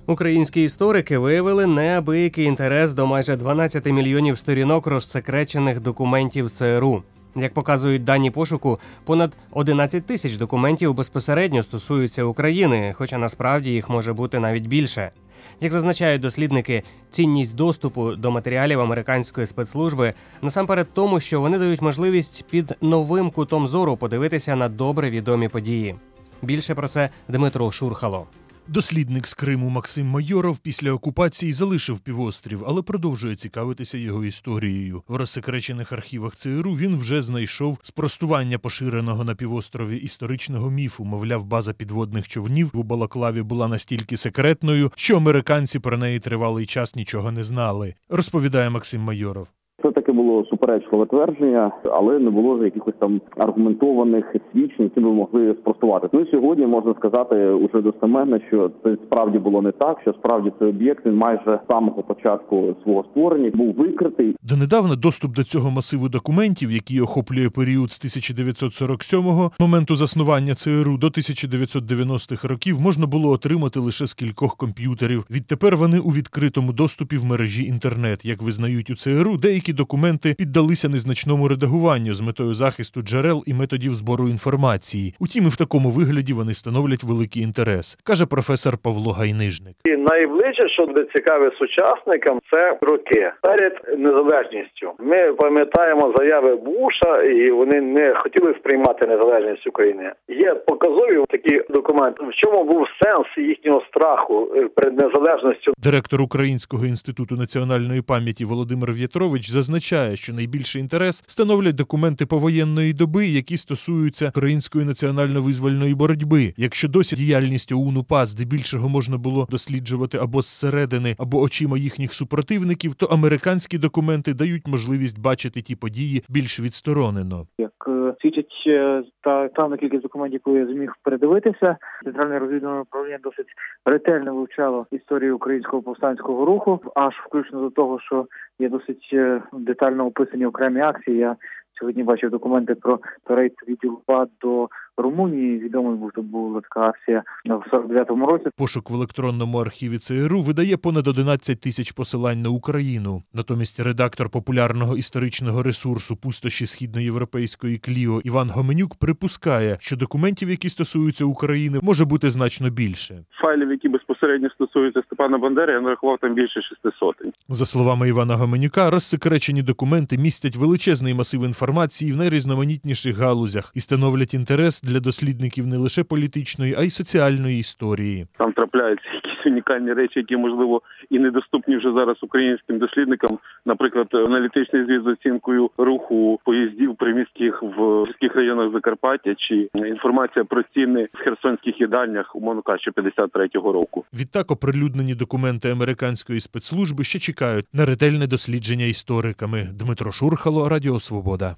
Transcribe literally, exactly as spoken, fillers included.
Українські історики виявили неабиякий інтерес до майже дванадцяти мільйонів сторінок розсекречених документів ЦРУ. Як показують дані пошуку, понад одинадцять тисяч документів безпосередньо стосуються України, хоча насправді їх може бути навіть більше. Як зазначають дослідники, цінність доступу до матеріалів американської спецслужби насамперед тому, що вони дають можливість під новим кутом зору подивитися на добре відомі події. Більше про це Дмитро Шурхало. Дослідник з Криму Максим Майоров після окупації залишив півострів, але продовжує цікавитися його історією. В розсекречених архівах ЦРУ він вже знайшов спростування поширеного на півострові історичного міфу. Мовляв, база підводних човнів у Балаклаві була настільки секретною, що американці про неї тривалий час нічого не знали, розповідає Максим Майоров. Це таке було суперечливе твердження, але не було якихось там аргументованих свідчень, які би могли спростувати. Ну і сьогодні можна сказати уже достеменно, що це справді було не так, що справді цей об'єкт він майже з самого початку свого створення був викритий. Донедавна доступ до цього масиву документів, який охоплює період з тисяча дев'ятсот сорок сьомого, моменту заснування ЦРУ, до тисяча дев'ятсот дев'яностих років, можна було отримати лише з кількох комп'ютерів. Відтепер вони у відкритому доступі в мережі інтернет. Як визнають у ЦРУ, деякі документи піддалися незначному редагуванню з метою захисту джерел і методів збору інформації. Утім, і в такому вигляді вони становлять великий інтерес, каже професор Павло Гайнижник. І найближче, що буде цікаве сучасникам, це роки перед незалежністю. Ми пам'ятаємо заяви Буша, і вони не хотіли сприймати незалежність України. Є показові такі документи. В чому був сенс їхнього страху перед незалежністю? Директор Українського інституту національної пам'яті Володимир В'ятрович зазначає, що найбільший інтерес становлять документи повоєнної доби, які стосуються української національно-визвольної боротьби. Якщо досі діяльність ОУН-УПА здебільшого можна було досліджувати або зсередини, або очима їхніх супротивників, то американські документи дають можливість бачити ті події більш відсторонено. Як свідчить та певна кількість документів, яку я зміг передивитися, Центральне розвідувальне управління досить ретельно вивчало історію українського повстанського руху, аж включно до того, що є досить детально описані окремі акції. Я сьогодні бачив документи про рейд відділу ПА до Румунії. Відомий був, то була така акція в сорок дев'ятому році. Пошук в електронному архіві ЦРУ видає понад одинадцять тисяч посилань на Україну. Натомість редактор популярного історичного ресурсу «Пустоші східноєвропейської Кліо» Іван Гоменюк припускає, що документів, які стосуються України, може бути значно більше. Файлів, які безпосередньо стосуються Степана Бандери, я нарахував там більше шести сотень. За словами Івана Гоменюка, розсекречені документи містять величезний масив інформації в найрізноманітніших галузях і становлять інтерес для дослідників не лише політичної, а й соціальної історії. Там трапляються якісь унікальні речі, які, можливо, і недоступні вже зараз українським дослідникам. Наприклад, аналітичний звіт з оцінкою руху поїздів приміських в сільських районах Закарпаття, чи інформація про ціни в херсонських їдальнях, умовно кажучи, п'ятдесят третього року. Відтак оприлюднені документи американської спецслужби ще чекають на ретельне дослідження істориками. Дмитро Шурхало, Радіо Свобода.